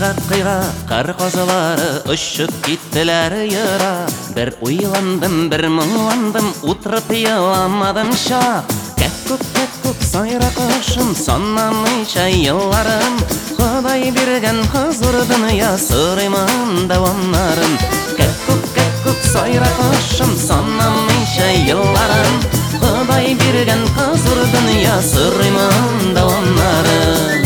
Кыйгак кар козылары ұшып кеттілер йыра. Бір уйландым, бір мұңландым, утырып йыламадым шақ. Кәк-күк сайра кошым, санамыйча йылларым. Құдай берген хuzur дүния, сұраймын давамнарын. Кәк-күк сайра кошым, санамыйча йылларым. Құдай берген хuzur дүния, сұраймын давамнарын.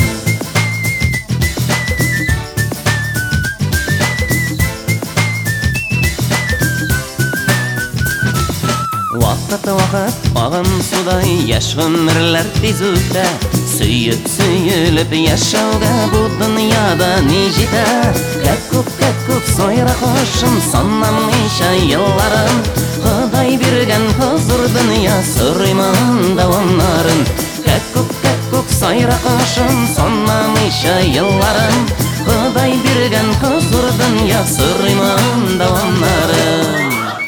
Вакыт ағын судай яш гомерләр тиз үтә. Сөйіп яшәүгә бу дөньяда ни җитә. Кәк-күк сайра кошым, санамыйча йылларым. Ходай биргән хuzur дөнья, сұраймын давамнарын. Кәк-күк сайра кошым, санамыйча йылларым. Ходай биргән хuzur дөнья, сұраймын давамнарын.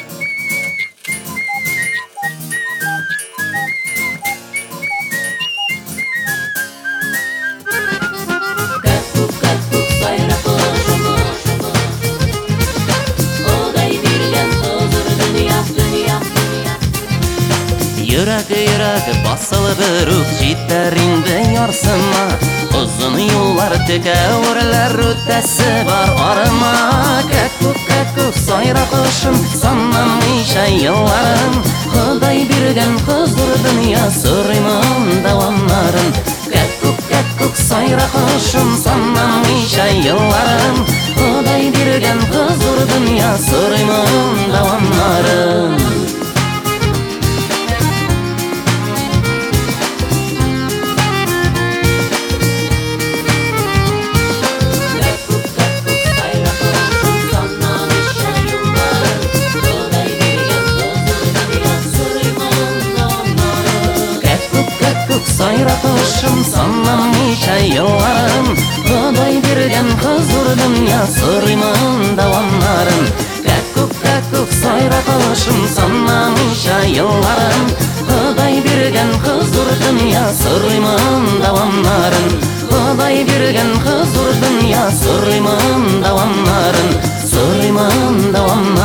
Йөрәк басылып рух җитәр инде ярсыма. Озын юллар текә үрләр үтәсе бар арыма. Кәк-күк сайра кошым, санамыйча йылларым. Ходай биргән хuzur дөнья, сұраймын давамнарын. Кәк-күк сайра кошым, санамыйча йылларым. Ходай биргән хuzur дөнья, сұраймын давамнарын. Сайра кошым, санамыйча йылларым. Ходай биргән хuzur дөнья, сұраймын давамнарын. Кәк-күк сайра кошым, санамыйча йылларым. Ходай биргән хuzur дөнья, сұраймын давамнарын. Ходай биргән хuzur дөнья, сұраймын давамнарын. Сұраймын давамнарын.